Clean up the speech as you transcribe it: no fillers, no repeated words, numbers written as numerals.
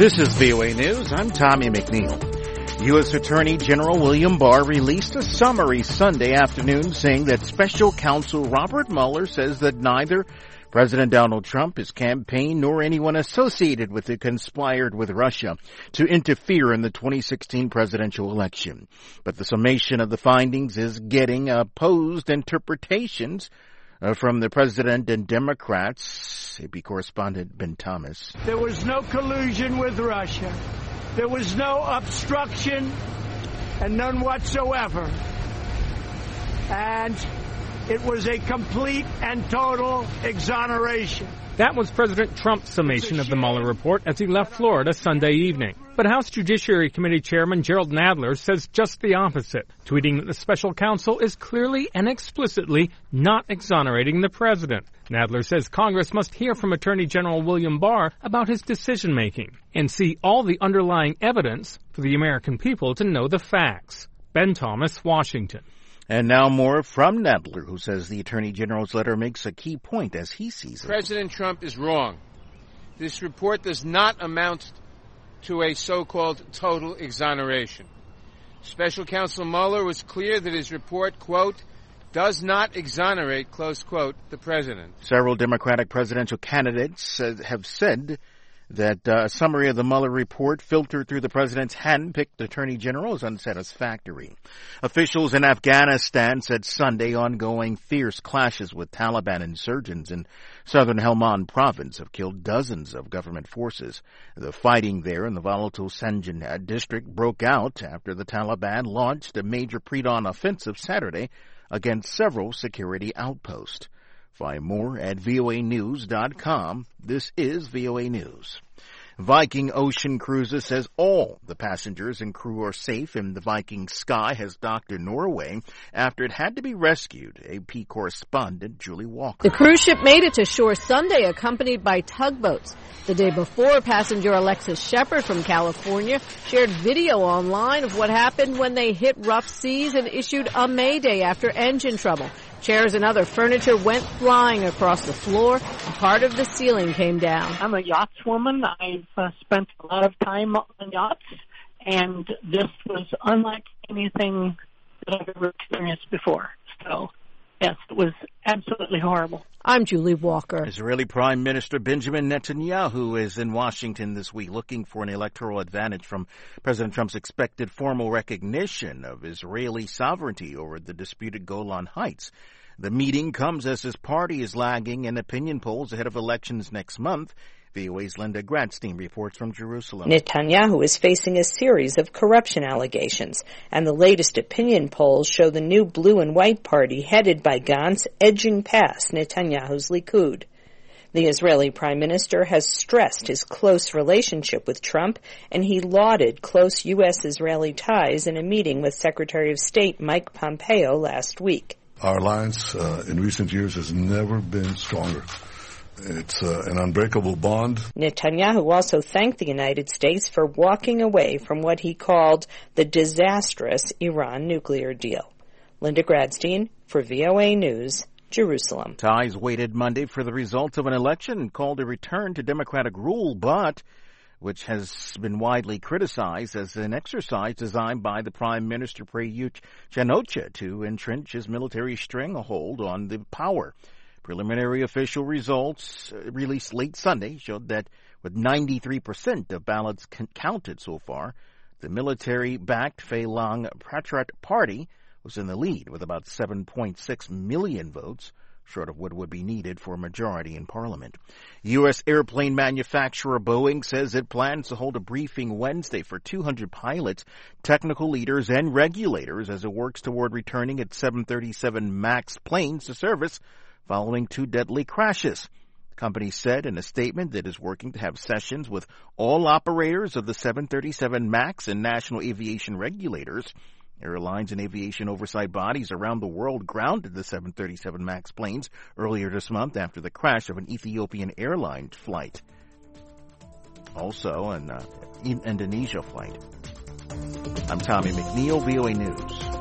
This is VOA News. I'm Tommy McNeil. U.S. Attorney General William Barr released a summary Sunday afternoon saying that Special Counsel Robert Mueller says that neither President Donald Trump, his campaign, nor anyone associated with it conspired with Russia to interfere in the 2016 presidential election. But the summation of the findings is getting opposed interpretations from the president and Democrats. AP correspondent Ben Thomas. There was no collusion with Russia. There was no obstruction and none whatsoever. And it was a complete and total exoneration. That was President Trump's summation of the Mueller report as he left Florida Sunday evening. But House Judiciary Committee Chairman Gerald Nadler says just the opposite, tweeting that the special counsel is clearly and explicitly not exonerating the president. Nadler says Congress must hear from Attorney General William Barr about his decision-making and see all the underlying evidence for the American people to know the facts. Ben Thomas, Washington. And now more from Nadler, who says the Attorney General's letter makes a key point as he sees it. President Trump is wrong. This report does not amount to a so-called total exoneration. Special Counsel Mueller was clear that his report, quote, does not exonerate, close quote, the president. Several Democratic presidential candidates have said that a summary of the Mueller report filtered through the president's hand-picked attorney general is unsatisfactory. Officials in Afghanistan said Sunday ongoing fierce clashes with Taliban insurgents in southern Helmand province have killed dozens of government forces. The fighting there in the volatile Sanjan district broke out after the Taliban launched a major pre-dawn offensive Saturday against several security outposts. Find more at voanews.com. This is VOA News. Viking Ocean Cruises says all the passengers and crew are safe in the Viking Sky has docked in Norway after it had to be rescued. AP correspondent Julie Walker. The cruise ship made it to shore Sunday accompanied by tugboats. The day before, passenger Alexis Shepard from California shared video online of what happened when they hit rough seas and issued a mayday after engine trouble. Chairs and other furniture went flying across the floor, and part of the ceiling came down. I'm a yachtswoman. I've spent a lot of time on yachts, and this was unlike anything that I've ever experienced before. So, yes, it was absolutely horrible. I'm Julie Walker. Israeli Prime Minister Benjamin Netanyahu is in Washington this week looking for an electoral advantage from President Trump's expected formal recognition of Israeli sovereignty over the disputed Golan Heights. The meeting comes as his party is lagging in opinion polls ahead of elections next month. VOA's Linda Gradstein reports from Jerusalem. Netanyahu is facing a series of corruption allegations, and the latest opinion polls show the new blue and white party headed by Gantz edging past Netanyahu's Likud. The Israeli prime minister has stressed his close relationship with Trump, and he lauded close U.S.-Israeli ties in a meeting with Secretary of State Mike Pompeo last week. Our alliance in recent years has never been stronger. It's an unbreakable bond. Netanyahu also thanked the United States for walking away from what he called the disastrous Iran nuclear deal. Linda Gradstein for VOA News, Jerusalem. Ties waited Monday for the results of an election called a return to democratic rule, but which has been widely criticized as an exercise designed by the Prime Minister Prayut Chan-o-cha to entrench his military stranglehold on the power. Preliminary official results released late Sunday showed that with 93% of ballots counted so far, the military-backed Phalang Patrat Party was in the lead with about 7.6 million votes, short of what would be needed for a majority in Parliament. U.S. airplane manufacturer Boeing says it plans to hold a briefing Wednesday for 200 pilots, technical leaders, and regulators as it works toward returning its 737 MAX planes to service following 2 deadly crashes. The company said in a statement that it is working to have sessions with all operators of the 737 MAX and national aviation regulators. Airlines and aviation oversight bodies around the world grounded the 737 MAX planes earlier this month after the crash of an Ethiopian Airlines flight. Also, an Indonesia flight. I'm Tommy McNeil, VOA News.